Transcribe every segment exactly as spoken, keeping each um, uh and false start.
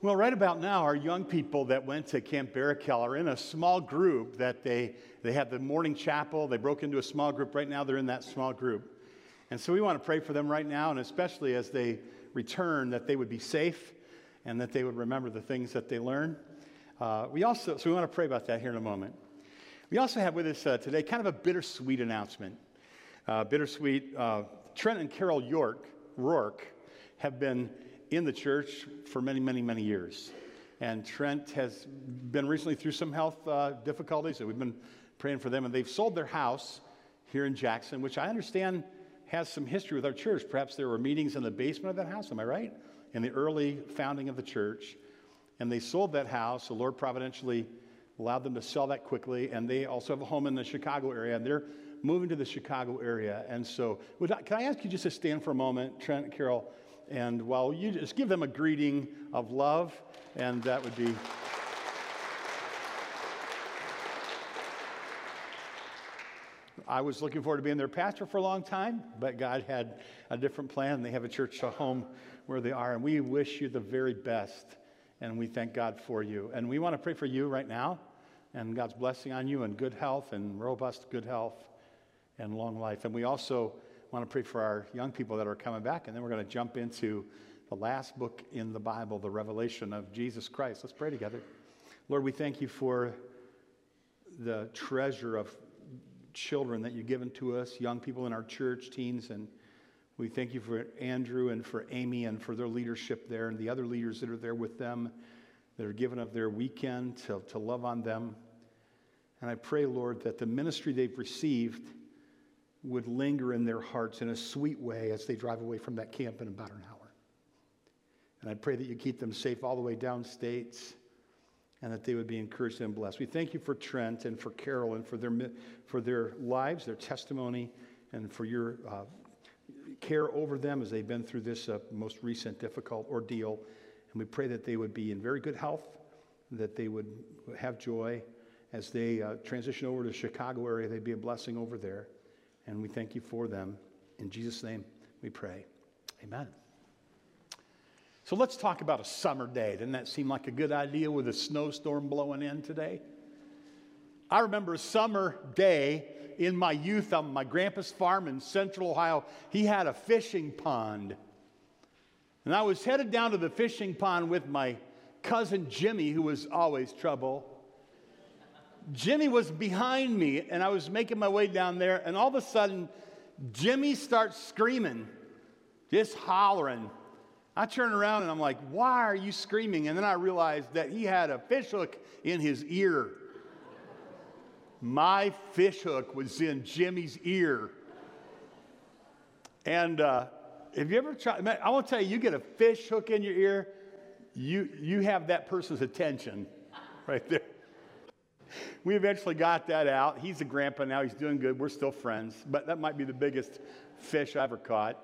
Well, right about now, our young people that went to Camp Barakel are in a small group that they, they had the morning chapel. They broke into a small group. Right now, they're in that small group. And so we want to pray for them right now, and especially as they return, that they would be safe and that they would remember the things that they learn. Uh, we also, so we want to pray about that here in a moment. We also have with us uh, today kind of a bittersweet announcement. Uh, bittersweet, uh, Trent and Carol York, Rourke have been in the church for many, many, many years. And Trent has been recently through some health uh, difficulties, and we've been praying for them. And they've sold their house here in Jackson, which I understand has some history with our church. Perhaps there were meetings in the basement of that house, am I right? In the early founding of the church. And they sold that house. The Lord providentially allowed them to sell that quickly. And they also have a home in the Chicago area, and they're moving to the Chicago area. And so, would I, can I ask you just to stand for a moment, Trent and Carol? And while you just give them a greeting of love, and that would be. I was looking forward to being their pastor for a long time, but God had a different plan. They have a church a home where they are, and we wish you the very best, and we thank God for you. And we want to pray for you right now, and God's blessing on you, and good health, and robust good health, and long life. And we also want to pray for our young people that are coming back, and then we're going to jump into the last book in the Bible, the Revelation of Jesus Christ. Let's pray together. Lord, we thank you for the treasure of children that you've given to us, young people in our church, teens, and we thank you for Andrew and for Amy and for their leadership there and the other leaders that are there with them that are giving up their weekend to, to love on them. And I pray, Lord, that the ministry they've received would linger in their hearts in a sweet way as they drive away from that camp in about an hour. And I pray that you keep them safe all the way downstate and that they would be encouraged and blessed. We thank you for Trent and for Carol and for their for their lives, their testimony, and for your uh, care over them as they've been through this uh, most recent difficult ordeal. And we pray that they would be in very good health, that they would have joy as they uh, transition over to the Chicago area. They'd be a blessing over there. And we thank you for them. In Jesus' name we pray. Amen. So let's talk about a summer day. Doesn't that seem like a good idea with a snowstorm blowing in today? I remember a summer day in my youth on my grandpa's farm in central Ohio. He had a fishing pond. And I was headed down to the fishing pond with my cousin Jimmy, who was always trouble. Jimmy was behind me, and I was making my way down there, and all of a sudden, Jimmy starts screaming, just hollering. I turn around, and I'm like, why are you screaming? And then I realized that he had a fish hook in his ear. My fish hook was in Jimmy's ear. And uh, if you ever try, I want to tell you, you get a fish hook in your ear, you, you have that person's attention right there. We eventually got that out. He's a grandpa now. He's doing good. We're still friends. But that might be the biggest fish I ever caught.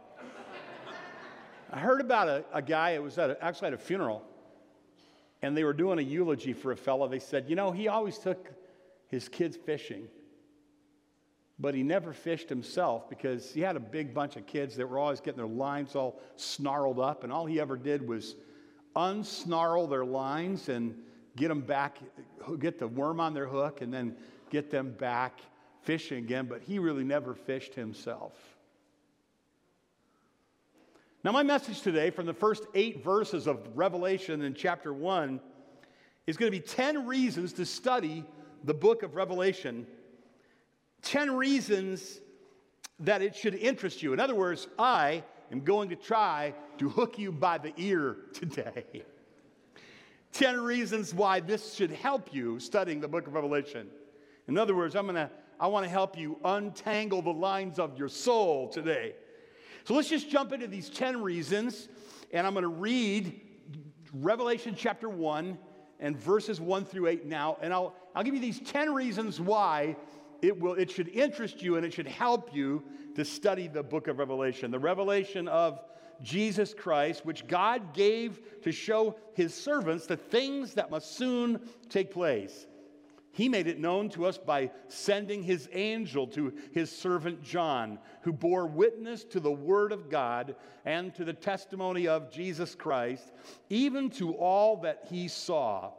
I heard about a, a guy, it was at a, actually at a funeral, and they were doing a eulogy for a fellow. They said, you know, he always took his kids fishing, but he never fished himself because he had a big bunch of kids that were always getting their lines all snarled up, and all he ever did was unsnarl their lines and get them back, get the worm on their hook, and then get them back fishing again. But he really never fished himself. Now, my message today from the first eight verses of Revelation in chapter one is going to be ten reasons to study the book of Revelation. ten reasons that it should interest you. In other words, I am going to try to hook you by the ear today. ten reasons why this should help you studying the book of Revelation. In other words, I'm gonna, I want to help you untangle the lines of your soul today. So let's just jump into these ten reasons, and I'm going to read Revelation chapter one and verses one through eight now, and I'll, I'll give you these ten reasons why it will, it should interest you and it should help you to study the book of Revelation, the revelation of Jesus Christ, which God gave to show his servants the things that must soon take place. He made it known to us by sending his angel to his servant John, who bore witness to the word of God and to the testimony of Jesus Christ, even to all that he saw.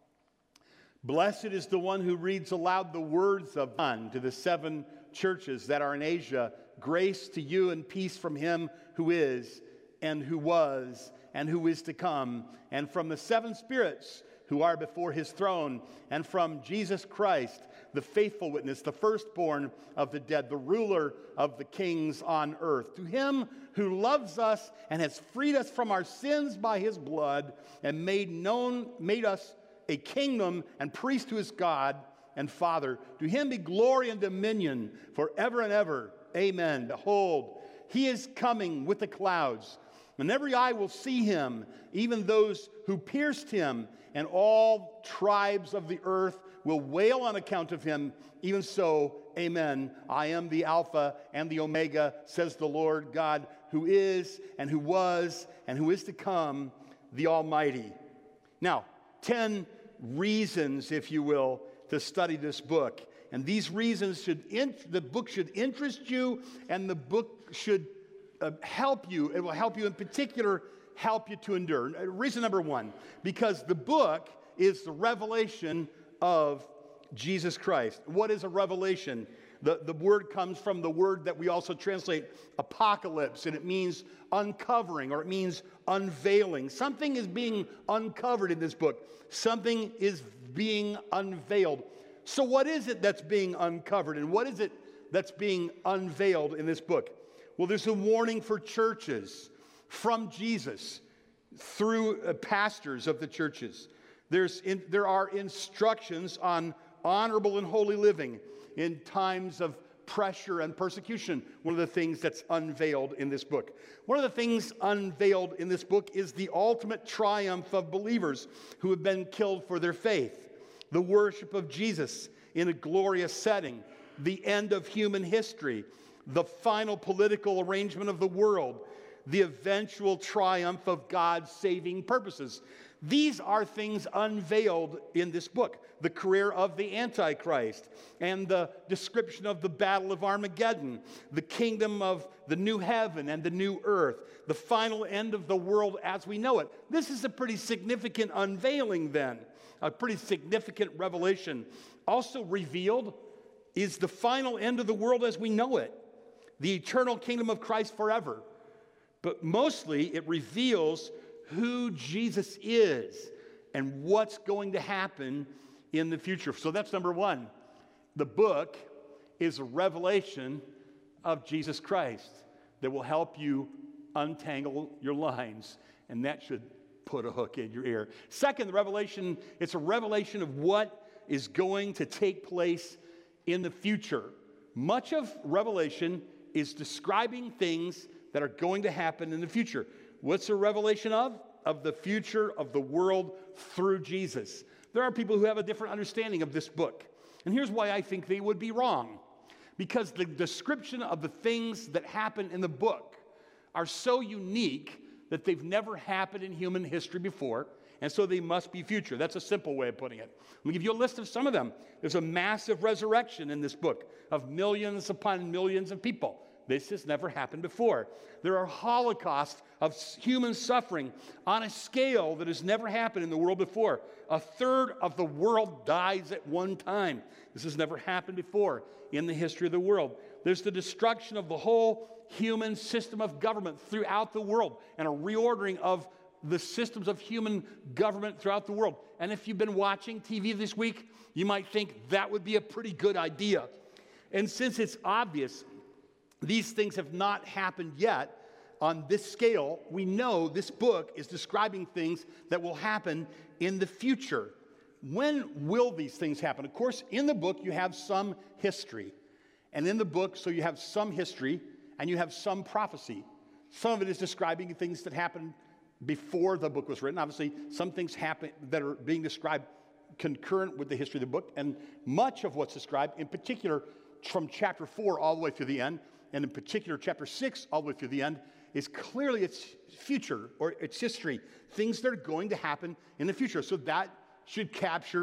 Blessed is the one who reads aloud the words of John to the seven churches that are in Asia. Grace to you and peace from him who is, and who was, and who is to come, and from the seven spirits who are before his throne, and from Jesus Christ, the faithful witness, the firstborn of the dead, the ruler of the kings on earth. To him who loves us and has freed us from our sins by his blood, and made known, made us a kingdom and priest to his God and Father. To him be glory and dominion forever and ever. Amen. Behold, he is coming with the clouds, and every eye will see him, even those who pierced him, and all tribes of the earth will wail on account of him. Even so, amen. I am the Alpha and the Omega, says the Lord God, who is and who was and who is to come, the Almighty. Now, ten reasons, if you will, to study this book. And these reasons should, in, the book should interest you, and the book should uh, help you. It will help you in particular, help you to endure. Reason number one, because the book is the revelation of Jesus Christ. What is a revelation? The, the word comes from the word that we also translate apocalypse, and it means uncovering, or it means unveiling. Something is being uncovered in this book. Something is being unveiled. So what is it that's being uncovered, and what is it that's being unveiled in this book? Well, there's a warning for churches from Jesus through uh, pastors of the churches. There's in, there are instructions on honorable and holy living in times of pressure and persecution. One of the things that's unveiled in this book. One of the things unveiled in this book is the ultimate triumph of believers who have been killed for their faith. The worship of Jesus in a glorious setting. The end of human history. The final political arrangement of the world. The eventual triumph of God's saving purposes. These are things unveiled in this book. The career of the Antichrist and the description of the battle of Armageddon, the kingdom of the new heaven and the new earth, the final end of the world as we know it. This is a pretty significant unveiling then, a pretty significant revelation. Also revealed is the final end of the world as we know it, the eternal kingdom of Christ forever. But mostly it reveals who Jesus is and what's going to happen in the future. So that's number one. The book is a revelation of Jesus Christ that will help you untangle your lines, and that should put a hook in your ear. Second, the revelation, it's a revelation of what is going to take place in the future. Much of Revelation is describing things that are going to happen in the future. What's a revelation of? Of the future of the world through Jesus. There are people who have a different understanding of this book. And here's why I think they would be wrong. Because the description of the things that happen in the book are so unique that they've never happened in human history before, and so they must be future. That's a simple way of putting it. Let me give you a list of some of them. There's a massive resurrection in this book of millions upon millions of people. This has never happened before. There are holocausts of human suffering on a scale that has never happened in the world before. A third of the world dies at one time. This has never happened before in the history of the world. There's the destruction of the whole human system of government throughout the world and a reordering of the systems of human government throughout the world. And if you've been watching T V this week, you might think that would be a pretty good idea. And since it's obvious these things have not happened yet on this scale, we know this book is describing things that will happen in the future. When will these things happen? Of course, in the book you have some history. And in the book, so you have some history and you have some prophecy. Some of it is describing things that happened before the book was written. Obviously, some things happen that are being described concurrent with the history of the book. And much of what's described, in particular from chapter four all the way through the end, and in particular chapter six all the way through the end, is clearly its future or its history, things that are going to happen in the future. So that should capture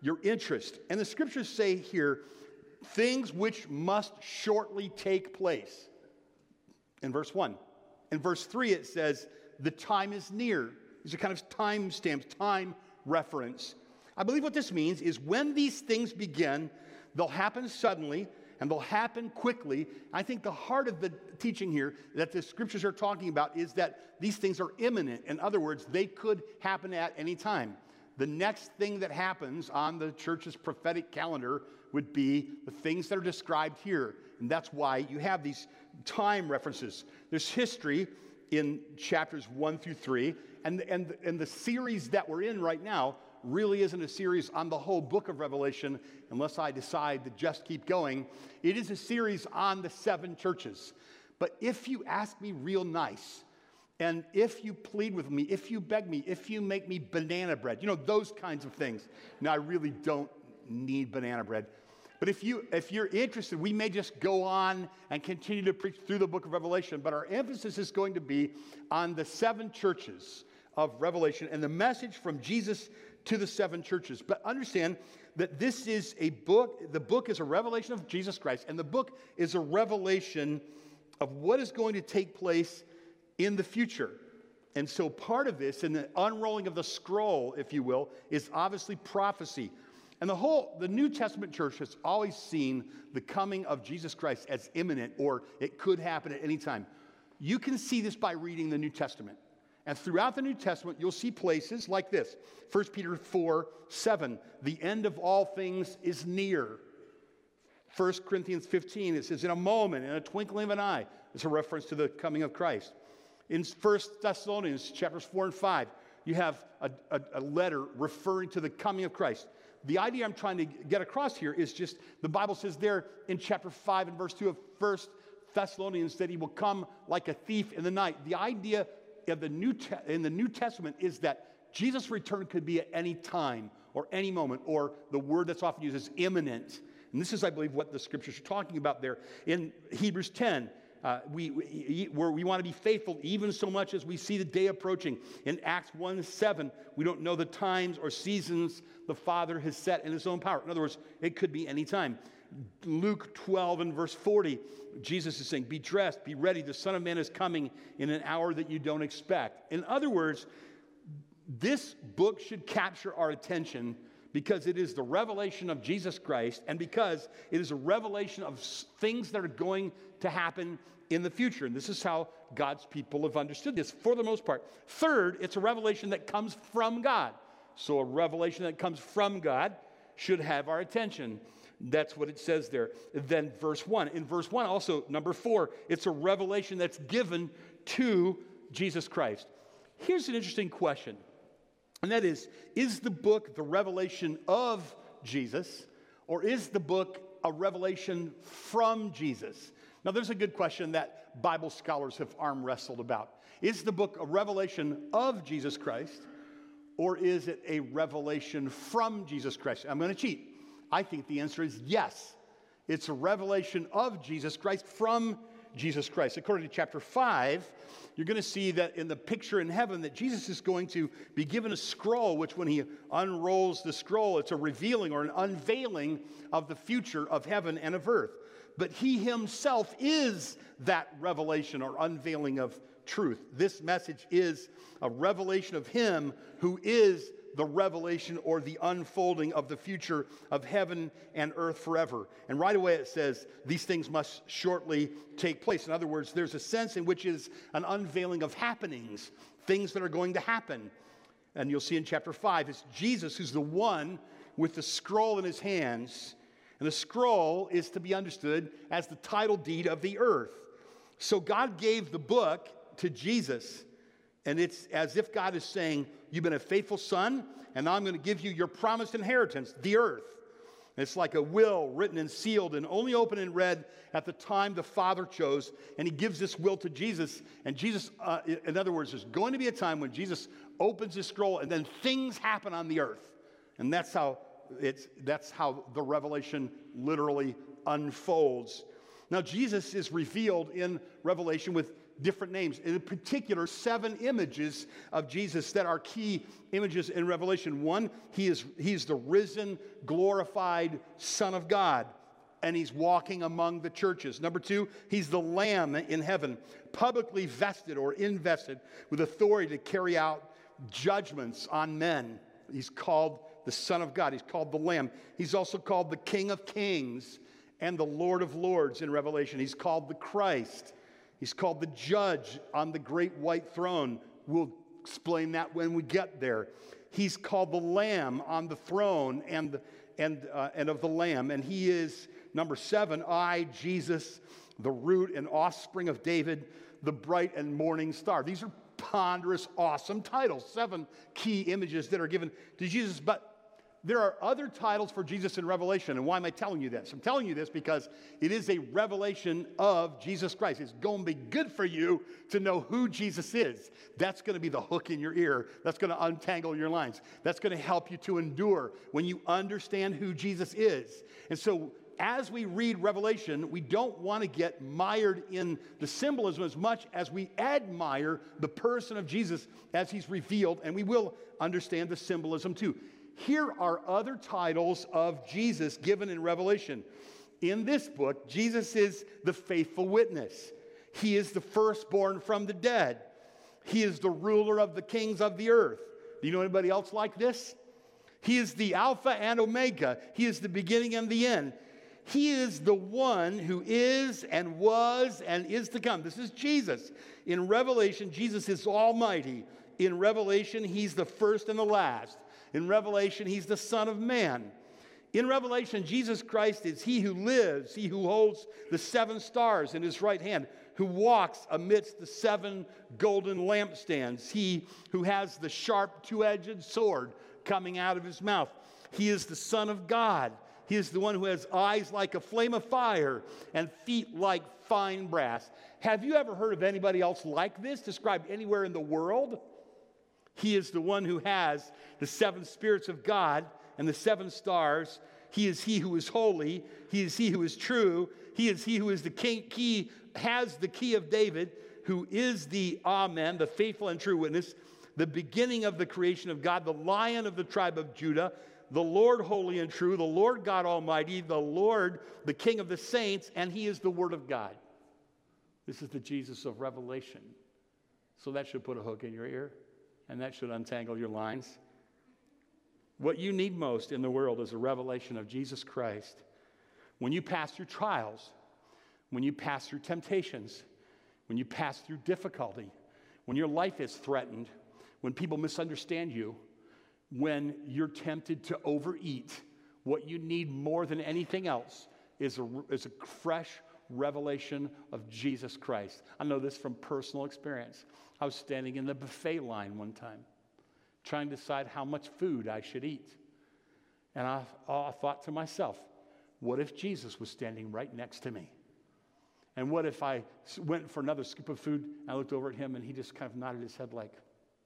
your interest. And the scriptures say here, things which must shortly take place. In verse one. In verse three, it says, the time is near. These are kind of time stamps, time reference. I believe what this means is when these things begin, they'll happen suddenly and they'll happen quickly. I think the heart of the teaching here that the scriptures are talking about is that these things are imminent. In other words, they could happen at any time. The next thing that happens on the church's prophetic calendar would be the things that are described here. And that's why you have these time references. There's history in chapters one through three. And, and, and the series that we're in right now really isn't a series on the whole book of Revelation, unless I decide to just keep going. It is a series on the seven churches. But if you ask me real nice, and if you plead with me, if you beg me, if you make me banana bread, you know, those kinds of things. Now, I really don't need banana bread. But if, you, if you're interested, we may just go on and continue to preach through the book of Revelation. But our emphasis is going to be on the seven churches of Revelation and the message from Jesus to the seven churches. But understand that this is a book. The book is a revelation of Jesus Christ. And the book is a revelation of what is going to take place in the future. And so part of this, in the unrolling of the scroll, if you will, is obviously prophecy. And the whole, the New Testament church has always seen the coming of Jesus Christ as imminent, or it could happen at any time. You can see this by reading the New Testament. And throughout the New Testament, you'll see places like this. First Peter four, seven, the end of all things is near. First Corinthians fifteen, it says, in a moment, in a twinkling of an eye. It's a reference to the coming of Christ. In First Thessalonians chapters four and five, you have a, a, a letter referring to the coming of Christ. The idea I'm trying to get across here is just, the Bible says there in chapter five and verse two of First Thessalonians that he will come like a thief in the night. The idea of the New Te- in the New Testament is that Jesus' return could be at any time or any moment, or the word that's often used is imminent. And this is, I believe, what the scriptures are talking about there. In Hebrews ten, uh, we, we, where we want to be faithful even so much as we see the day approaching. In Acts one seven, we don't know the times or seasons the Father has set in his own power. In other words, it could be any time. Luke twelve and verse forty, Jesus is saying, be dressed, be ready. The Son of Man is coming in an hour that you don't expect. In other words, this book should capture our attention because it is the revelation of Jesus Christ and because it is a revelation of things that are going to happen in the future. And this is how God's people have understood this for the most part. Third, it's a revelation that comes from God. So a revelation that comes from God should have our attention. That's what it says there. Then verse one. In verse one also, number four, it's a revelation that's given to Jesus Christ. Here's an interesting question. And that is, is the book the revelation of Jesus, or is the book a revelation from Jesus? Now, there's a good question that Bible scholars have arm wrestled about. Is the book a revelation of Jesus Christ, or is it a revelation from Jesus Christ? I'm going to cheat. I think the answer is yes. It's a revelation of Jesus Christ from Jesus Christ. According to chapter five, you're going to see that in the picture in heaven that Jesus is going to be given a scroll, which when he unrolls the scroll, it's a revealing or an unveiling of the future of heaven and of earth. But he himself is that revelation or unveiling of truth. This message is a revelation of him who is the revelation or the unfolding of the future of heaven and earth forever. And right away it says these things must shortly take place. In other words, there's a sense in which is an unveiling of happenings, things that are going to happen. And you'll see in chapter five, it's Jesus who's the one with the scroll in his hands. And the scroll is to be understood as the title deed of the earth. So God gave the book to Jesus. And it's as if God is saying, you've been a faithful son, and now I'm going to give you your promised inheritance, the earth. And it's like a will written and sealed and only opened and read at the time the Father chose. And he gives this will to Jesus. And Jesus, uh, in other words, there's going to be a time when Jesus opens the scroll and then things happen on the earth. And that's how it's that's how the revelation literally unfolds. Now, Jesus is revealed in Revelation with different names. In particular, seven images of Jesus that are key images in Revelation. One, he is he's the risen, glorified Son of God, and he's walking among the churches. Number two, he's the Lamb in heaven, publicly vested or invested with authority to carry out judgments on men. He's called the Son of God. He's called the Lamb. He's also called the King of Kings and the Lord of Lords in Revelation. He's called the Christ. He's called the Judge on the great white throne. We'll explain that when we get there. He's called the Lamb on the throne and, and, uh, and of the Lamb. And he is, number seven, I, Jesus, the root and offspring of David, the bright and morning star. These are ponderous, awesome titles. Seven key images that are given to Jesus. But there are other titles for Jesus in Revelation. And why am I telling you this? I'm telling you this because it is a revelation of Jesus Christ. It's going to be good for you to know who Jesus is. That's going to be the hook in your ear. That's going to untangle your lines. That's going to help you to endure when you understand who Jesus is. And so as we read Revelation, we don't want to get mired in the symbolism as much as we admire the person of Jesus as he's revealed, and we will understand the symbolism too. Here are other titles of Jesus given in Revelation. In this book, Jesus is the faithful witness. He is the firstborn from the dead. He is the ruler of the kings of the earth. Do you know anybody else like this? He is the Alpha and Omega. He is the beginning and the end. He is the one who is and was and is to come. This is Jesus. In Revelation, Jesus is almighty. In Revelation, he's the first and the last. In Revelation, he's the Son of Man. In Revelation, Jesus Christ is he who lives, he who holds the seven stars in his right hand, who walks amidst the seven golden lampstands, he who has the sharp two-edged sword coming out of his mouth. He is the Son of God. He is the one who has eyes like a flame of fire and feet like fine brass. Have you ever heard of anybody else like this described anywhere in the world? He is the one who has the seven spirits of God and the seven stars. He is he who is holy. He is he who is true. He is he who is the king, key, has the key of David, who is the Amen, the faithful and true witness, the beginning of the creation of God, the Lion of the tribe of Judah, the Lord holy and true, the Lord God Almighty, the Lord, the King of the saints, and he is the Word of God. This is the Jesus of Revelation. So that should put a hook in your ear. And that should untangle your lines. What you need most in the world is a revelation of Jesus Christ. When you pass through trials, when you pass through temptations, when you pass through difficulty, when your life is threatened, when people misunderstand you, when you're tempted to overeat, what you need more than anything else is a, is a fresh revelation of Jesus Christ. I know this from personal experience. I was standing in the buffet line one time, trying to decide how much food I should eat. And I, I thought to myself, what if Jesus was standing right next to me? And what if I went for another scoop of food, and I looked over at him, and he just kind of nodded his head like,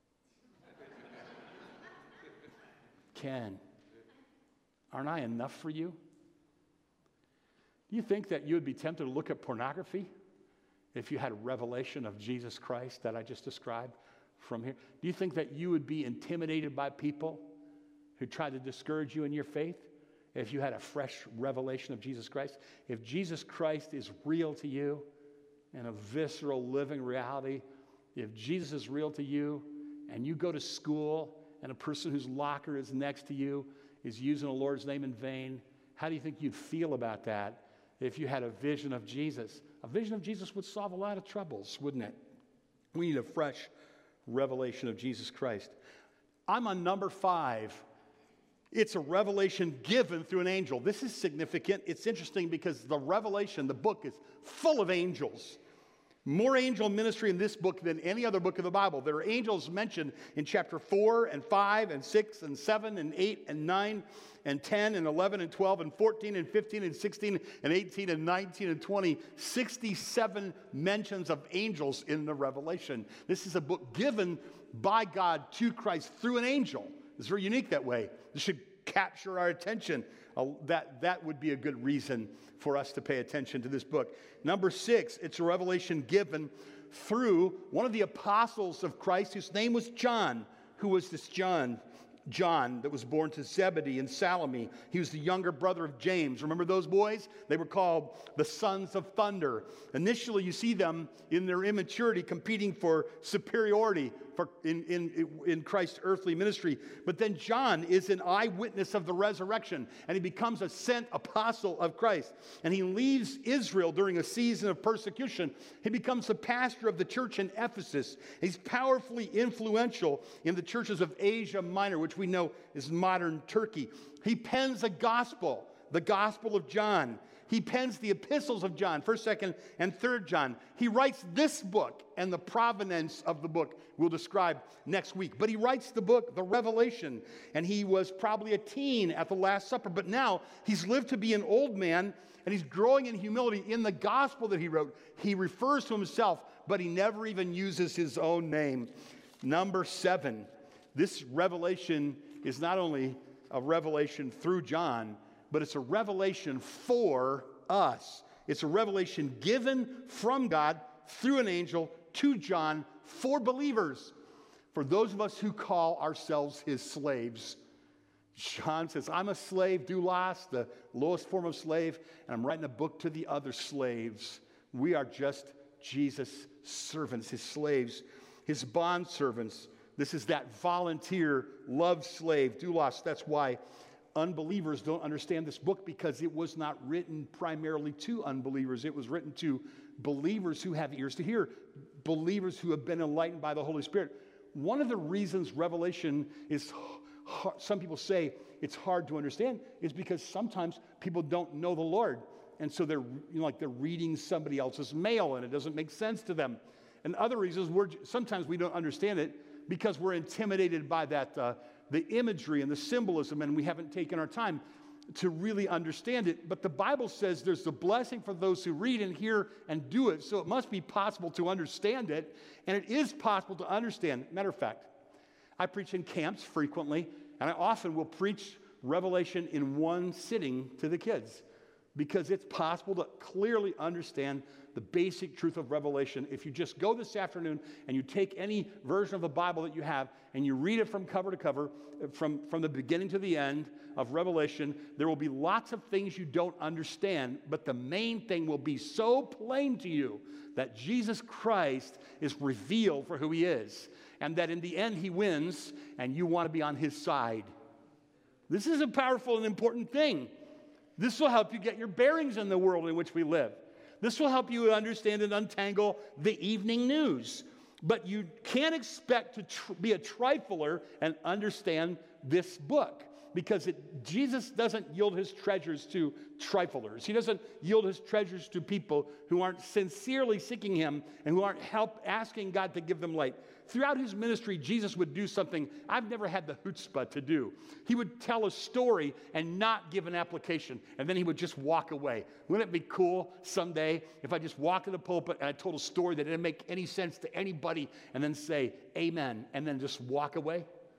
Ken, aren't I enough for you? Do you think that you would be tempted to look at pornography if you had a revelation of Jesus Christ that I just described from here? Do you think that you would be intimidated by people who try to discourage you in your faith if you had a fresh revelation of Jesus Christ? If Jesus Christ is real to you and a visceral living reality, if Jesus is real to you and you go to school and a person whose locker is next to you is using the Lord's name in vain, how do you think you'd feel about that if you had a vision of Jesus? A vision of Jesus would solve a lot of troubles, wouldn't it? We need a fresh revelation of Jesus Christ. I'm on number five. It's a revelation given through an angel. This is significant. It's interesting because the revelation, the book, is full of angels. More angel ministry in this book than any other book of the Bible. There are angels mentioned in chapter four and five and six and seven and eight and nine and ten and eleven and twelve and fourteen and fifteen and sixteen and eighteen and nineteen and twenty. sixty-seven mentions of angels in the Revelation. This is a book given by God to Christ through an angel. It's very unique that way. This should capture our attention. Uh, that, that would be a good reason for us to pay attention to this book. Number six, it's a revelation given through one of the apostles of Christ, whose name was John. Who was this John? John that was born to Zebedee and Salome. He was the younger brother of James. Remember those boys? They were called the sons of thunder. Initially, you see them in their immaturity competing for superiority for in, in, in Christ's earthly ministry. But then John is an eyewitness of the resurrection, and he becomes a sent apostle of Christ. And he leaves Israel during a season of persecution. He becomes the pastor of the church in Ephesus. He's powerfully influential in the churches of Asia Minor, which we know is modern Turkey. He pens a gospel, the Gospel of John. He pens the epistles of John, first, second, and third John. He writes this book, and the provenance of the book we'll describe next week. But he writes the book, the Revelation, and he was probably a teen at the Last Supper. But now he's lived to be an old man, and he's growing in humility. In the gospel that he wrote, he refers to himself, but he never even uses his own name. Number seven, this revelation is not only a revelation through John, but it's a revelation for us. It's a revelation given from God through an angel to John for believers, for those of us who call ourselves his slaves. John says, I'm a slave, doulos, the lowest form of slave, and I'm writing a book to the other slaves. We are just Jesus' servants, his slaves, his bond servants. This is that volunteer love slave, doulos. That's why unbelievers don't understand this book, because it was not written primarily to unbelievers. It was written to believers who have ears to hear, believers who have been enlightened by the Holy Spirit. One of the reasons Revelation is hard, some people say it's hard to understand, is because sometimes people don't know the Lord. And so they're, you know, like they're reading somebody else's mail, and it doesn't make sense to them. And other reasons, we're, sometimes we don't understand it because we're intimidated by that uh, the imagery and the symbolism, and we haven't taken our time to really understand it. But the Bible says there's the blessing for those who read and hear and do it, so it must be possible to understand it, and it is possible to understand. Matter of fact, I preach in camps frequently, and I often will preach Revelation in one sitting to the kids, because it's possible to clearly understand the basic truth of Revelation. If you just go this afternoon and you take any version of the Bible that you have and you read it from cover to cover, from, from the beginning to the end of Revelation, there will be lots of things you don't understand, but the main thing will be so plain to you that Jesus Christ is revealed for who he is, and that in the end he wins and you want to be on his side. This is a powerful and important thing. This will help you get your bearings in the world in which we live. This will help you understand and untangle the evening news. But you can't expect to tr- be a trifler and understand this book, because it, Jesus doesn't yield his treasures to triflers. He doesn't yield his treasures to people who aren't sincerely seeking him and who aren't help asking God to give them light. Throughout his ministry, Jesus would do something I've never had the chutzpah to do. He would tell a story and not give an application, and then he would just walk away. Wouldn't it be cool someday if I just walked in the pulpit and I told a story that didn't make any sense to anybody and then say, amen, and then just walk away?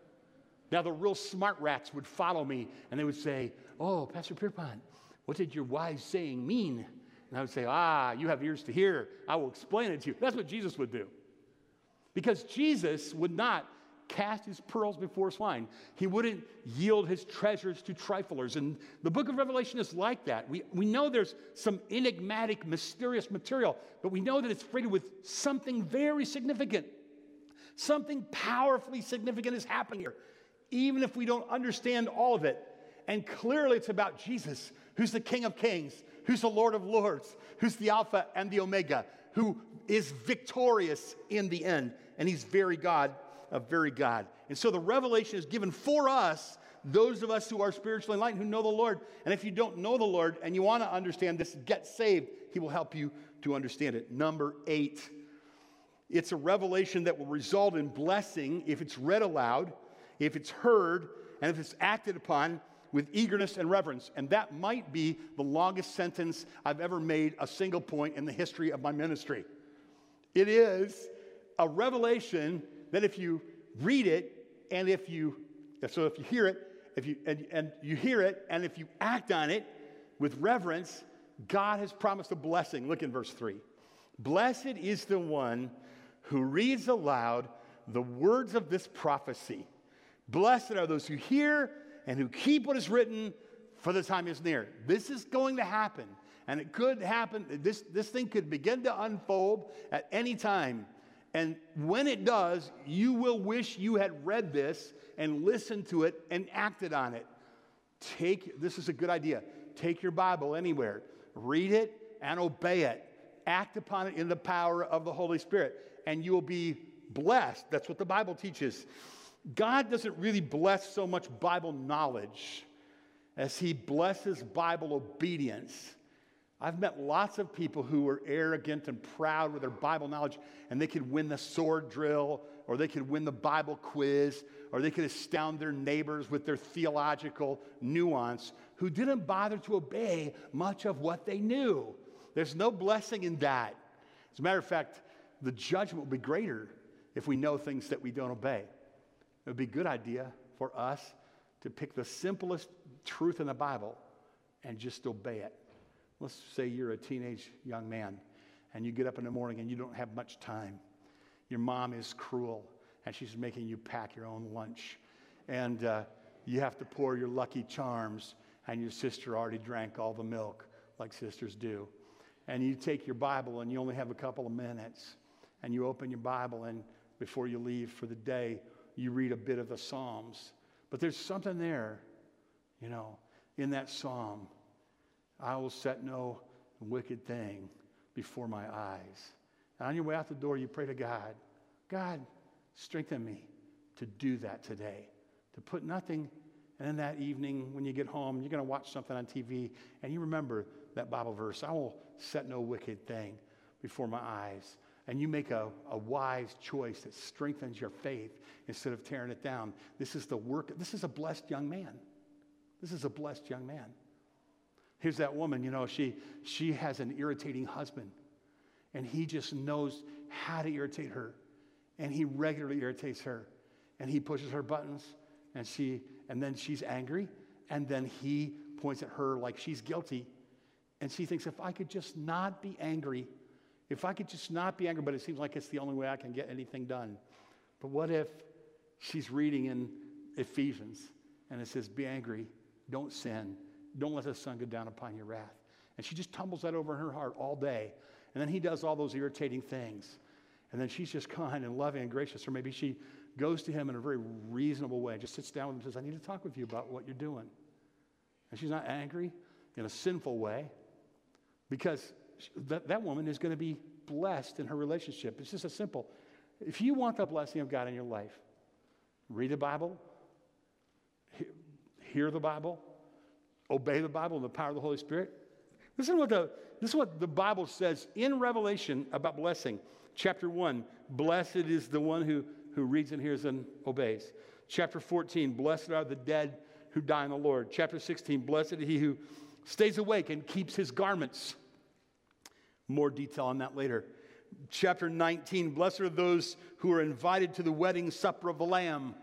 Now, the real smart rats would follow me, and they would say, oh, Pastor Pierpont, what did your wise saying mean? And I would say, ah, you have ears to hear. I will explain it to you. That's what Jesus would do. Because Jesus would not cast his pearls before swine. He wouldn't yield his treasures to triflers. And the book of Revelation is like that. We, we know there's some enigmatic, mysterious material, but we know that it's freighted with something very significant. Something powerfully significant is happening here, even if we don't understand all of it. And clearly it's about Jesus, who's the King of Kings, who's the Lord of Lords, who's the Alpha and the Omega, who is victorious in the end. And he's very God, a very God. And so the revelation is given for us, those of us who are spiritually enlightened, who know the Lord. And if you don't know the Lord and you want to understand this, get saved. He will help you to understand it. Number eight, it's a revelation that will result in blessing if it's read aloud, if it's heard, and if it's acted upon with eagerness and reverence. And that might be the longest sentence I've ever made a single point in the history of my ministry. It is a revelation that if you read it, and if you, so if you hear it, if you and, and you hear it, and if you act on it with reverence, God has promised a blessing. Look in verse three. Blessed is the one who reads aloud the words of this prophecy. Blessed are those who hear and who keep what is written, for the time is near. This is going to happen, and it could happen. This, this thing could begin to unfold at any time. And when it does, you will wish you had read this and listened to it and acted on it. Take, this is a good idea. Take your Bible anywhere. Read it and obey it. Act upon it in the power of the Holy Spirit, and you will be blessed. That's what the Bible teaches. God doesn't really bless so much Bible knowledge as he blesses Bible obedience. I've met lots of people who were arrogant and proud with their Bible knowledge, and they could win the sword drill, or they could win the Bible quiz, or they could astound their neighbors with their theological nuance, who didn't bother to obey much of what they knew. There's no blessing in that. As a matter of fact, the judgment will be greater if we know things that we don't obey. It would be a good idea for us to pick the simplest truth in the Bible and just obey it. Let's say you're a teenage young man and you get up in the morning and you don't have much time. Your mom is cruel and she's making you pack your own lunch. And uh, you have to pour your Lucky Charms, and your sister already drank all the milk like sisters do. And you take your Bible and you only have a couple of minutes, and you open your Bible, and before you leave for the day, you read a bit of the Psalms. But there's something there, you know, in that Psalm. I will set no wicked thing before my eyes. And on your way out the door, you pray to God, God, strengthen me to do that today, to put nothing. And then that evening when you get home, you're going to watch something on T V, and you remember that Bible verse, I will set no wicked thing before my eyes. And you make a, a wise choice that strengthens your faith instead of tearing it down. This is the work. This is a blessed young man. This is a blessed young man. Here's that woman, you know, she she has an irritating husband, and he just knows how to irritate her, and he regularly irritates her, and he pushes her buttons, and she and then she's angry, and then he points at her like she's guilty, and she thinks, if I could just not be angry, if I could just not be angry, but it seems like it's the only way I can get anything done. But what if she's reading in Ephesians, and it says, be angry, don't sin, don't let the sun go down upon your wrath. And she just tumbles that over in her heart all day. And then he does all those irritating things. And then she's just kind and loving and gracious. Or maybe she goes to him in a very reasonable way, just sits down with him and says, I need to talk with you about what you're doing. And she's not angry in a sinful way, because that, that woman is going to be blessed in her relationship. It's just as simple. If you want the blessing of God in your life, read the Bible, he, hear the Bible, obey the Bible and the power of the Holy Spirit. Listen to what the, this is what the Bible says in Revelation about blessing. Chapter one, blessed is the one who, who reads and hears and obeys. Chapter fourteen, blessed are the dead who die in the Lord. Chapter sixteen, blessed is he who stays awake and keeps his garments. More detail on that later. Chapter nineteen, blessed are those who are invited to the wedding supper of the Lamb.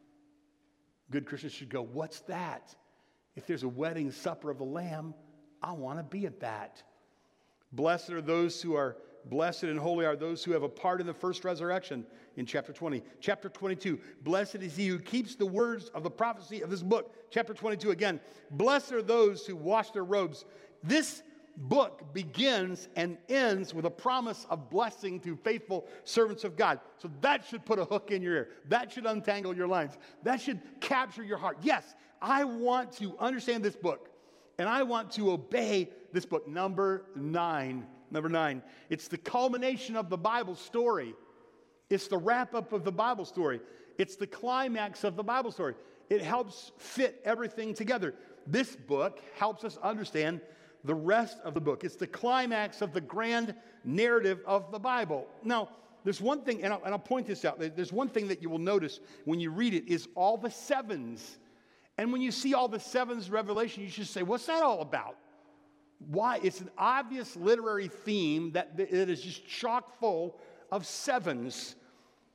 Good Christians should go, what's that? If there's a wedding supper of the Lamb, I want to be at that. Blessed are those who are blessed and holy are those who have a part in the first resurrection in chapter twenty. Chapter twenty-two, blessed is he who keeps the words of the prophecy of this book. Chapter twenty-two again, blessed are those who wash their robes. This book begins and ends with a promise of blessing to faithful servants of God. So that should put a hook in your ear. That should untangle your lines. That should capture your heart. Yes, I want to understand this book, and I want to obey this book. Number nine. Number nine. It's the culmination of the Bible story. It's the wrap-up of the Bible story. It's the climax of the Bible story. It helps fit everything together. This book helps us understand the rest of the book. It's the climax of the grand narrative of the Bible. Now, there's one thing, and I'll, and I'll point this out. There's one thing that you will notice when you read it is all the sevens. And when you see all the sevens Revelation, you should say, what's that all about? Why? It's an obvious literary theme that it is just chock full of sevens.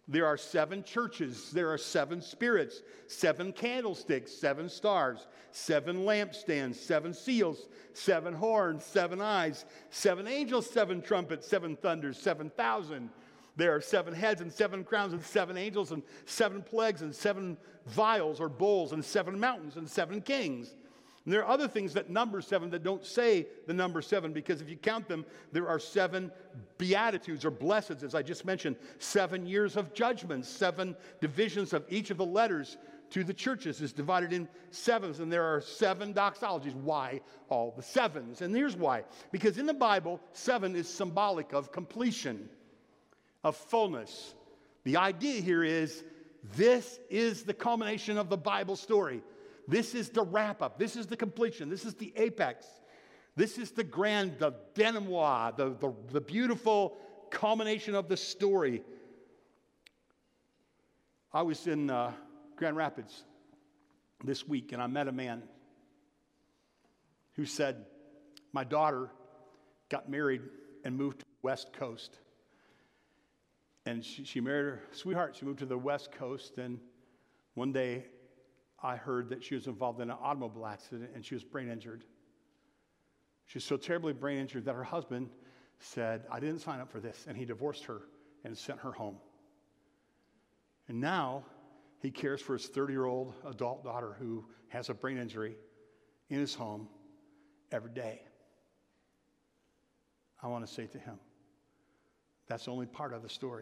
There are seven churches. There are seven spirits, seven candlesticks, seven stars, seven lampstands, seven seals, seven horns, seven eyes, seven angels, seven trumpets, seven thunders, seven thousand. There are seven heads and seven crowns and seven angels and seven plagues and seven vials or bowls and seven mountains and seven kings. And there are other things that number seven that don't say the number seven, because if you count them, there are seven beatitudes or blesseds, as I just mentioned, seven years of judgment, seven divisions of each of the letters to the churches is divided in sevens, and there are seven doxologies. Why all the sevens? And here's why. Because in the Bible, seven is symbolic of completion, of fullness. The idea here is this is the culmination of the Bible story. This is the wrap-up. This is the completion. This is the apex. This is the grand, the denouement, the, the, the beautiful culmination of the story. I was in uh, Grand Rapids this week, and I met a man who said, my daughter got married and moved to the West Coast. And she, she married her sweetheart. She moved to the West Coast, and one day I heard that she was involved in an automobile accident and she was brain injured. She was so terribly brain injured that her husband said, I didn't sign up for this, and he divorced her and sent her home. And now he cares for his thirty-year-old adult daughter who has a brain injury in his home every day. I want to say to him, that's only part of the story.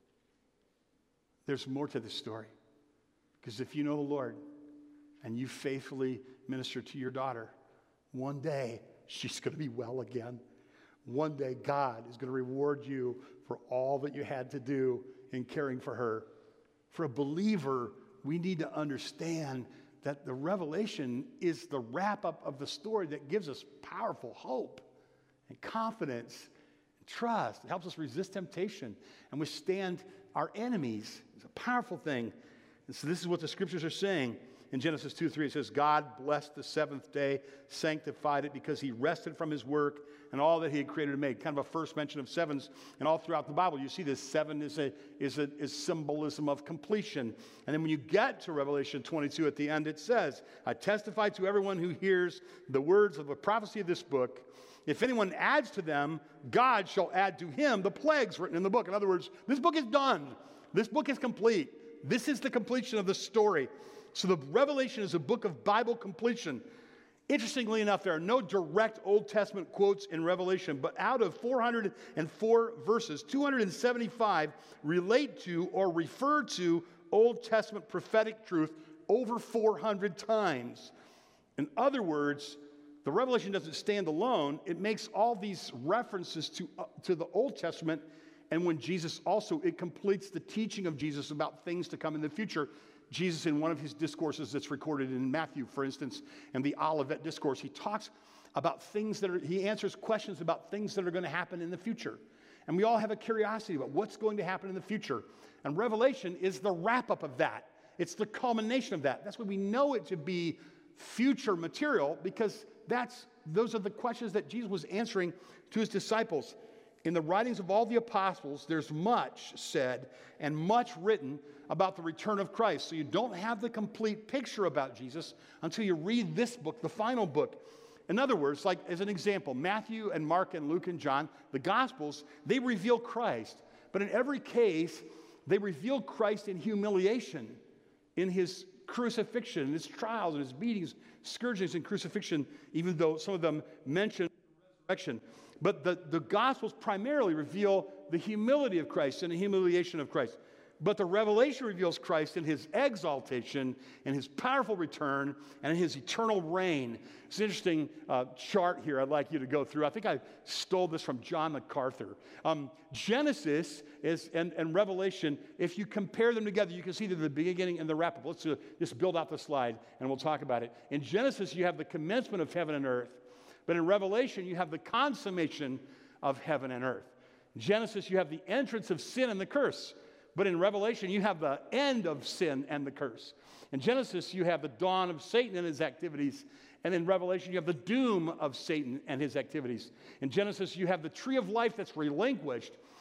There's more to this story. Because if you know the Lord, and you faithfully minister to your daughter, one day she's going to be well again. One day God is going to reward you for all that you had to do in caring for her. For a believer, we need to understand that the revelation is the wrap-up of the story that gives us powerful hope and confidence and trust. It helps us resist temptation and withstand our enemies. It's a powerful thing. And so this is what the scriptures are saying. In Genesis two three, it says, God blessed the seventh day, sanctified it, because he rested from his work and all that he had created and made. Kind of a first mention of sevens. And all throughout the Bible, you see this seven is a is a is symbolism of completion. And then when you get to Revelation twenty-two at the end, it says, I testify to everyone who hears the words of the prophecy of this book. If anyone adds to them, God shall add to him the plagues written in the book. In other words, this book is done. This book is complete. This is the completion of the story. So the Revelation is a book of Bible completion. Interestingly enough, there are no direct Old Testament quotes in Revelation, but out of four hundred four verses, two hundred seventy-five relate to or refer to Old Testament prophetic truth over four hundred times. In other words, the Revelation doesn't stand alone. It makes all these references to, uh, to the Old Testament, and when Jesus also, it completes the teaching of Jesus about things to come in the future. Jesus, in one of his discourses that's recorded in Matthew, for instance, and the Olivet Discourse, he talks about things that are, he answers questions about things that are going to happen in the future. And we all have a curiosity about what's going to happen in the future. And Revelation is the wrap-up of that. It's the culmination of that. That's why we know it to be future material, because that's those are the questions that Jesus was answering to his disciples. In the writings of all the apostles, there's much said and much written about the return of Christ. So you don't have the complete picture about Jesus until you read this book, the final book. In other words, like as an example, Matthew and Mark and Luke and John, the Gospels, they reveal Christ. But in every case, they reveal Christ in humiliation, in his crucifixion, in his trials, and his beatings, scourgings, and crucifixion, even though some of them mention resurrection. But the, the Gospels primarily reveal the humility of Christ and the humiliation of Christ. But the Revelation reveals Christ in his exaltation and his powerful return and in his eternal reign. It's an interesting uh, chart here I'd like you to go through. I think I stole this from John MacArthur. Um, Genesis is, and, and Revelation, if you compare them together, you can see that the beginning and the wrap-up. Let's uh, just build out the slide and we'll talk about it. In Genesis, you have the commencement of heaven and earth. But in Revelation, you have the consummation of heaven and earth. In Genesis, you have the entrance of sin and the curse. But in Revelation, you have the end of sin and the curse. In Genesis, you have the dawn of Satan and his activities. And in Revelation, you have the doom of Satan and his activities. In Genesis, you have the tree of life that's relinquished.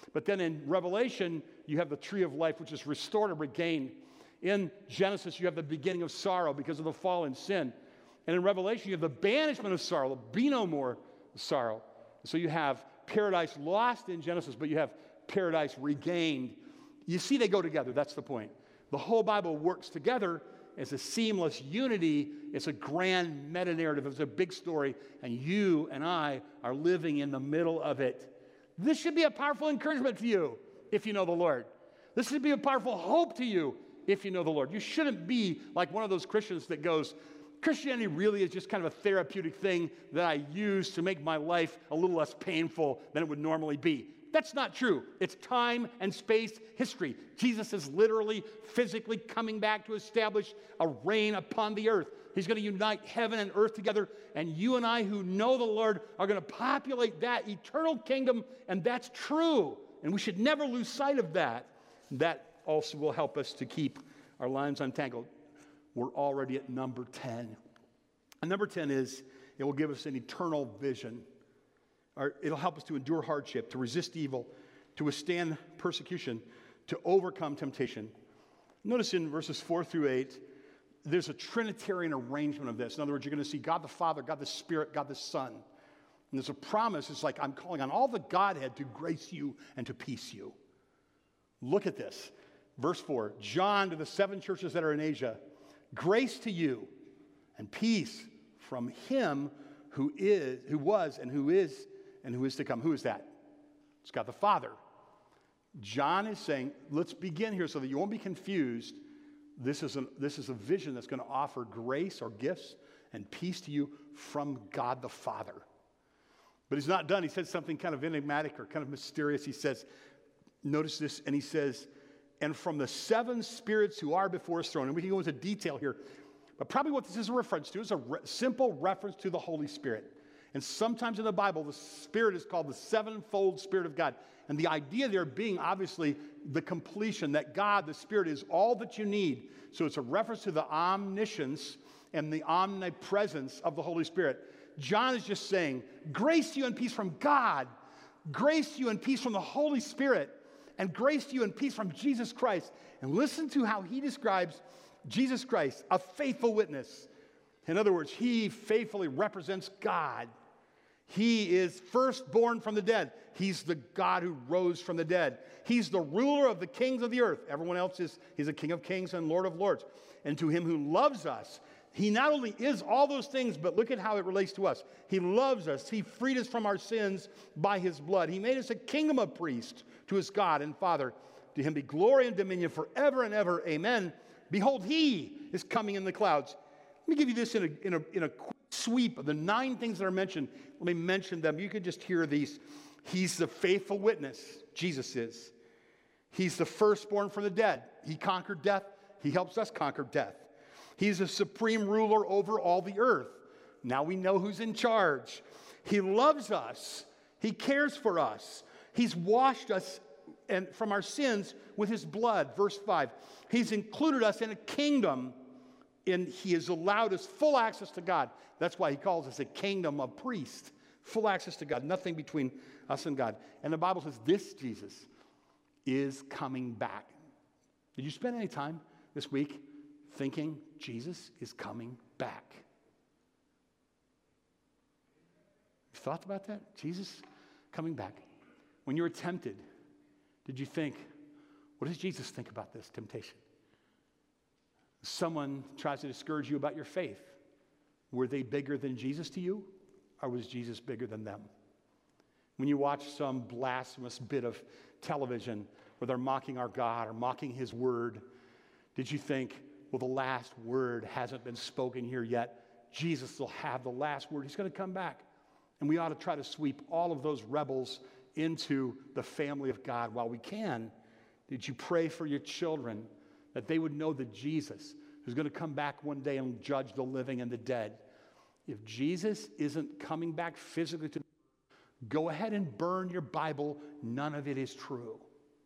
But then in Revelation, you have the tree of life, which is restored and regained. In Genesis, you have the beginning of sorrow because of the fall and sin. And in Revelation, you have the banishment of sorrow. There'll be no more sorrow. So you have paradise lost in Genesis, but you have paradise regained. You see, they go together. That's the point. The whole Bible works together as a seamless unity. It's a grand meta-narrative. It's a big story, and you and I are living in the middle of it. This should be a powerful encouragement to you if you know the Lord. This should be a powerful hope to you if you know the Lord. You shouldn't be like one of those Christians that goes, Christianity really is just kind of a therapeutic thing that I use to make my life a little less painful than it would normally be. That's not true. It's time and space history. Jesus is literally, physically coming back to establish a reign upon the earth. He's going to unite heaven and earth together, and you and I who know the Lord are going to populate that eternal kingdom, and that's true. And we should never lose sight of that. That also will help us to keep our lives untangled. We're already at number ten. And number ten is, it will give us an eternal vision. Or it'll help us to endure hardship, to resist evil, to withstand persecution, to overcome temptation. Notice in verses four through eight, there's a Trinitarian arrangement of this. In other words, you're going to see God the Father, God the Spirit, God the Son. And there's a promise. It's like I'm calling on all the Godhead to grace you and to peace you. Look at this. Verse four, John to the seven churches that are in Asia, grace to you and peace from him who is, who was and who is and who is to come. Who is that? It's God the Father. John is saying, let's begin here so that you won't be confused. This is a, this is a vision that's going to offer grace or gifts and peace to you from God the Father. But he's not done. He says something kind of enigmatic or kind of mysterious. He says, notice this, and he says, and from the seven spirits who are before his throne. And we can go into detail here. But probably what this is a reference to is a re- simple reference to the Holy Spirit. And sometimes in the Bible, the Spirit is called the sevenfold Spirit of God. And the idea there being obviously the completion, that God, the Spirit, is all that you need. So it's a reference to the omniscience and the omnipresence of the Holy Spirit. John is just saying, grace to you and peace from God, grace to you and peace from the Holy Spirit, and grace to you and peace from Jesus Christ. And listen to how he describes Jesus Christ, a faithful witness. In other words, he faithfully represents God. He is firstborn from the dead. He's the God who rose from the dead. He's the ruler of the kings of the earth. Everyone else is, he's a King of kings and Lord of lords. And to him who loves us, he not only is all those things, but look at how it relates to us. He loves us. He freed us from our sins by his blood. He made us a kingdom of priests to his God and Father. To him be glory and dominion forever and ever. Amen. Behold, he is coming in the clouds. Let me give you this in a, in a, in a quick sweep of the nine things that are mentioned. Let me mention them. You can just hear these. He's the faithful witness. Jesus is. He's the firstborn from the dead. He conquered death. He helps us conquer death. He's a supreme ruler over all the earth. Now we know who's in charge. He loves us. He cares for us. He's washed us and from our sins with his blood. Verse five. He's included us in a kingdom, and he has allowed us full access to God. That's why he calls us a kingdom of priests. Full access to God. Nothing between us and God. And the Bible says this Jesus is coming back. Did you spend any time this week thinking Jesus is coming back? You thought about that? Jesus coming back. When you were tempted, did you think, what does Jesus think about this temptation? Someone tries to discourage you about your faith. Were they bigger than Jesus to you, or was Jesus bigger than them? When you watch some blasphemous bit of television where they're mocking our God or mocking his word, did you think, well, the last word hasn't been spoken here yet. Jesus will have the last word. He's going to come back. And we ought to try to sweep all of those rebels into the family of God while we can. Did you pray for your children that they would know that Jesus is going to come back one day and judge the living and the dead? If Jesus isn't coming back physically to go ahead and burn your Bible. None of it is true.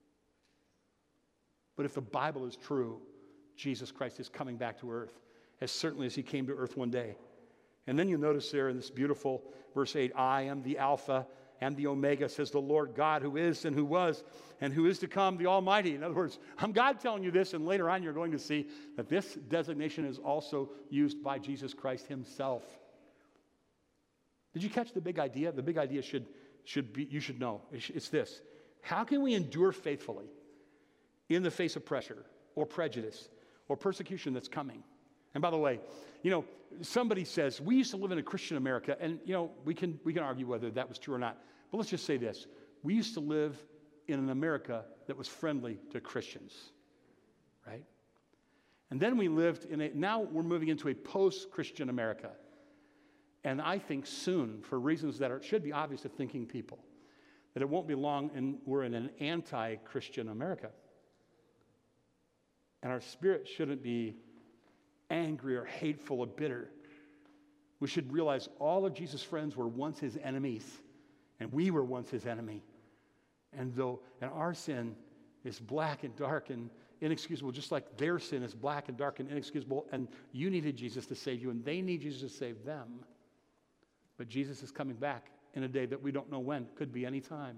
But if the Bible is true, Jesus Christ is coming back to earth, as certainly as he came to earth one day. And then you notice there in this beautiful verse eight, I am the Alpha and the Omega, says the Lord God, who is and who was and who is to come, the Almighty. In other words, I'm God telling you this, and later on you're going to see that this designation is also used by Jesus Christ himself. Did you catch the big idea? The big idea should, should be, you should know. It's this. How can we endure faithfully in the face of pressure or prejudice or persecution that's coming? And by the way, you know, somebody says, we used to live in a Christian America, and, you know, we can, we can argue whether that was true or not. But let's just say this. We used to live in an America that was friendly to Christians, right? And then we lived in a, now we're moving into a post-Christian America. And I think soon, for reasons that are, should be obvious to thinking people, that it won't be long and we're in an anti-Christian America. And our spirit shouldn't be angry or hateful or bitter. We should realize all of Jesus' friends were once his enemies, and we were once his enemy. And though and our sin is black and dark and inexcusable, just like their sin is black and dark and inexcusable, and you needed Jesus to save you, and they need Jesus to save them. But Jesus is coming back in a day that we don't know when, could be any time.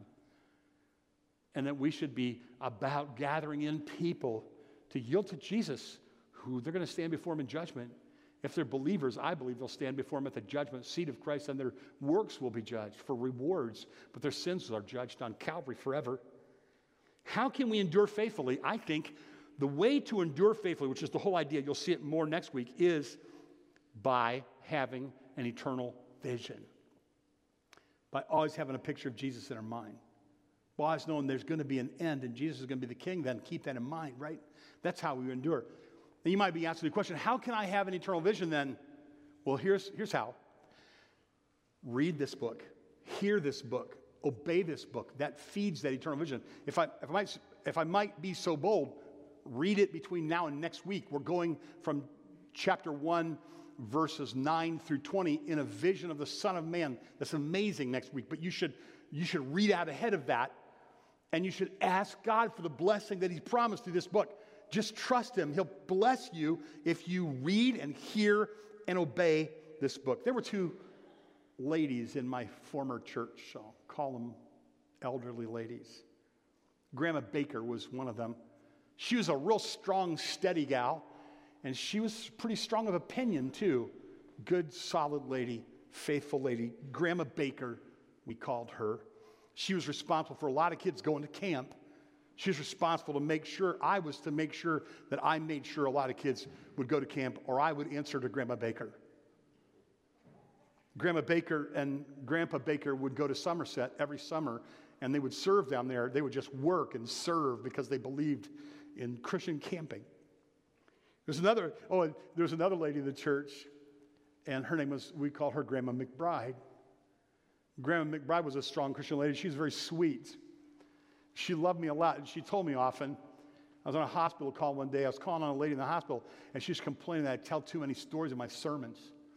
And that we should be about gathering in people to yield to Jesus, who they're going to stand before him in judgment. If they're believers, I believe they'll stand before him at the judgment seat of Christ, and their works will be judged for rewards, but their sins are judged on Calvary forever. How can we endure faithfully? I think the way to endure faithfully, which is the whole idea, you'll see it more next week, is by having an eternal vision. By always having a picture of Jesus in our mind. By always knowing there's going to be an end and Jesus is going to be the king, then keep that in mind, right? That's how we endure. And you might be asking the question, how can I have an eternal vision then? Well, here's, here's how. Read this book. Hear this book. Obey this book. That feeds that eternal vision. If I, if I might, if I might be so bold, read it between now and next week. We're going from chapter one, verses nine through twenty in a vision of the Son of Man. That's amazing next week. But you should, you should read out ahead of that, and you should ask God for the blessing that he's promised through this book. Just trust him. He'll bless you if you read and hear and obey this book. There were two ladies in my former church. I'll call them elderly ladies. Grandma Baker was one of them. She was a real strong, steady gal, and she was pretty strong of opinion, too. Good, solid lady, faithful lady. Grandma Baker, we called her. She was responsible for a lot of kids going to camp. She was responsible to make sure, I was to make sure that I made sure a lot of kids would go to camp, or I would answer to Grandma Baker. Grandma Baker and Grandpa Baker would go to Somerset every summer, and they would serve down there. They would just work and serve because they believed in Christian camping. There's another, oh, and there's another lady in the church, and her name was, we call her Grandma McBride. Grandma McBride was a strong Christian lady. She was very sweet. She loved me a lot, and she told me often. I was on a hospital call one day. I was calling on a lady in the hospital, and she was complaining that I tell too many stories in my sermons.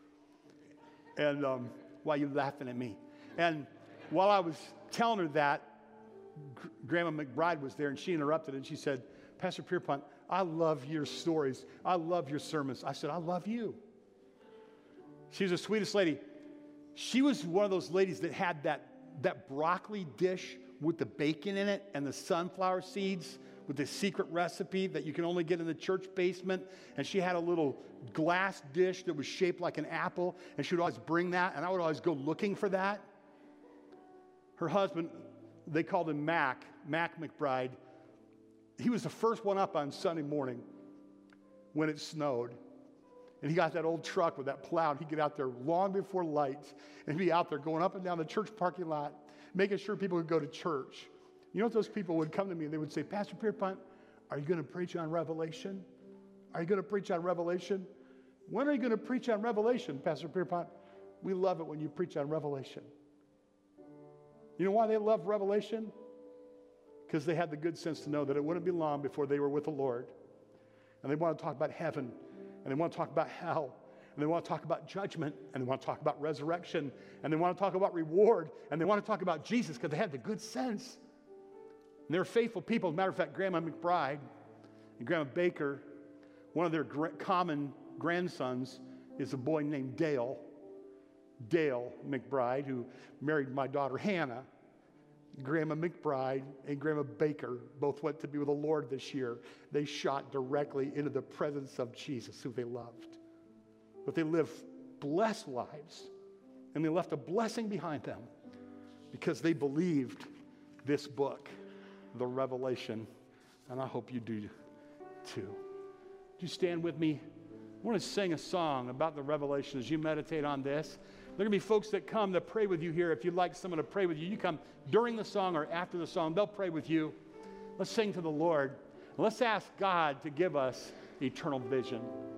And um, why are you laughing at me? And while I was telling her that, G- Grandma McBride was there, and she interrupted, and she said, Pastor Pierpont, I love your stories. I love your sermons. I said, I love you. She was the sweetest lady. She was one of those ladies that had that, that broccoli dish with the bacon in it and the sunflower seeds with the secret recipe that you can only get in the church basement. And she had a little glass dish that was shaped like an apple, and she would always bring that, and I would always go looking for that. Her husband, they called him Mac, Mac McBride. He was the first one up on Sunday morning when it snowed. And he got that old truck with that plow, and he'd get out there long before lights, and he'd be out there going up and down the church parking lot, making sure people could go to church. You know what those people would come to me and they would say, Pastor Pierpont, are you going to preach on Revelation? Are you going to preach on Revelation? When are you going to preach on Revelation, Pastor Pierpont? We love it when you preach on Revelation. You know why they love Revelation? Because they had the good sense to know that it wouldn't be long before they were with the Lord. And they want to talk about heaven, and they want to talk about hell, and they want to talk about judgment, and they want to talk about resurrection, and they want to talk about reward, and they want to talk about Jesus because they had the good sense. And they're faithful people. As a matter of fact, Grandma McBride and Grandma Baker, one of their gra- common grandsons is a boy named Dale. Dale McBride, who married my daughter Hannah. Grandma McBride and Grandma Baker both went to be with the Lord this year. They shot directly into the presence of Jesus, who they loved. But they lived blessed lives, and they left a blessing behind them because they believed this book, the Revelation, and I hope you do too. Would you stand with me? I want to sing a song about the Revelation as you meditate on this. There are going to be folks that come that pray with you here. If you'd like someone to pray with you, you come during the song or after the song. They'll pray with you. Let's sing to the Lord. Let's ask God to give us eternal vision.